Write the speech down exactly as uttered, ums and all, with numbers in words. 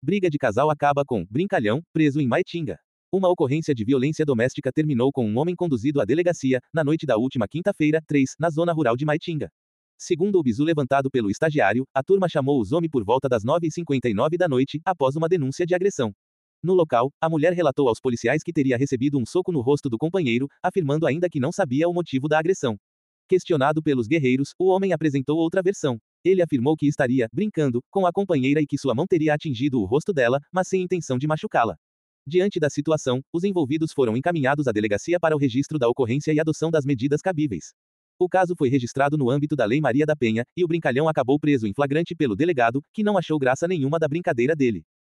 Briga de casal acaba com brincalhão, preso em Maitinga. Uma ocorrência de violência doméstica terminou com um homem conduzido à delegacia, na noite da última quinta-feira, três, na zona rural de Maitinga. Segundo o bizu levantado pelo estagiário, a turma chamou os homens por volta das nove e cinquenta e nove da noite, após uma denúncia de agressão. No local, a mulher relatou aos policiais que teria recebido um soco no rosto do companheiro, afirmando ainda que não sabia o motivo da agressão. Questionado pelos guerreiros, o homem apresentou outra versão. Ele afirmou que estaria brincando com a companheira e que sua mão teria atingido o rosto dela, mas sem intenção de machucá-la. Diante da situação, os envolvidos foram encaminhados à delegacia para o registro da ocorrência e adoção das medidas cabíveis. O caso foi registrado no âmbito da Lei Maria da Penha, e o brincalhão acabou preso em flagrante pelo delegado, que não achou graça nenhuma da brincadeira dele.